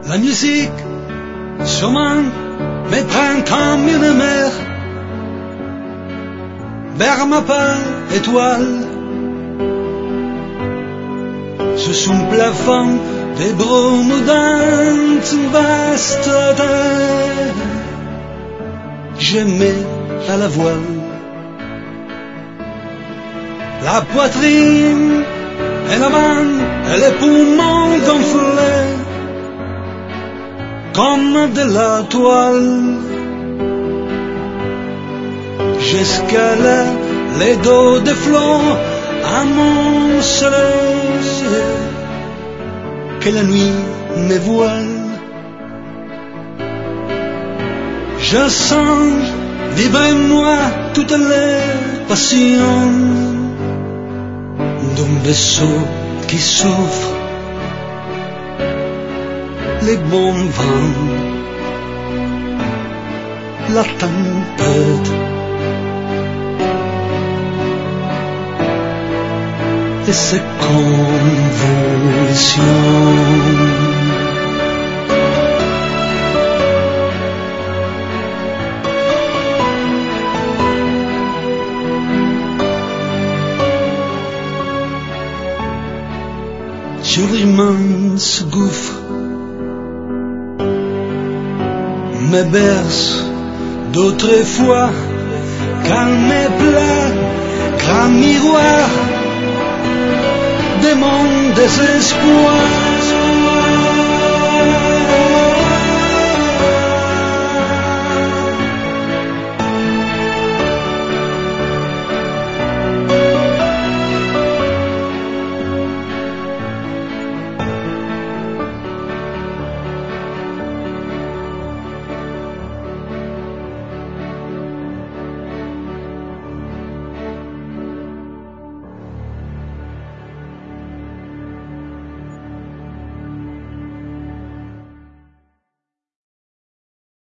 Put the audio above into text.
La musique sûrement mes printemps mieux de mer. Vers ma part étoile, sous son plafond des brumes d'un vaste terre, je mets à la voile la poitrine et la main et les poumons gonflés comme de la toile. J'escalais les dos des flots amoncelés que la nuit me voile. Je sens vibrer en moi toutes les passions d'un vaisseau qui souffre les bons vents, la tempête et ses convulsions. Sur l'immense gouffre me berce d'autrefois, calme et plat, grand miroir de mon désespoir.